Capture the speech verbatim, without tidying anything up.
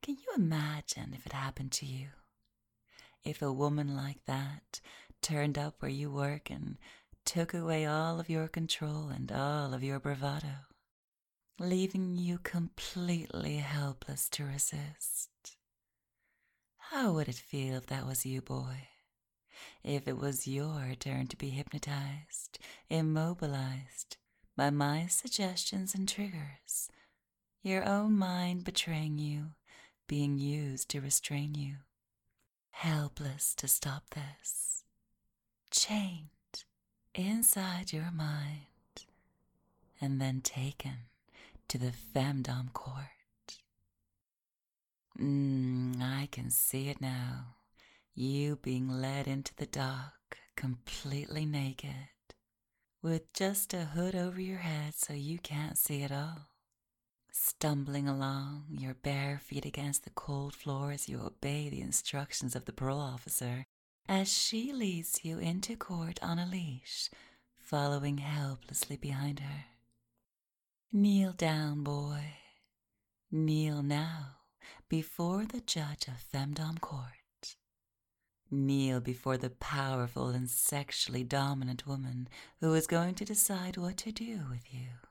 Can you imagine if it happened to you? If a woman like that turned up where you work and took away all of your control and all of your bravado, leaving you completely helpless to resist? How would it feel if that was you, boy? If it was your turn to be hypnotized, immobilized by my suggestions and triggers, your own mind betraying you, being used to restrain you, helpless to stop this, chained inside your mind, and then taken to the femdom court. Mm, I can see it now. You being led into the dock, completely naked, with just a hood over your head so you can't see at all. Stumbling along, your bare feet against the cold floor as you obey the instructions of the parole officer, as she leads you into court on a leash, following helplessly behind her. Kneel down, boy. Kneel now before the judge of femdom court. Kneel before the powerful and sexually dominant woman who is going to decide what to do with you.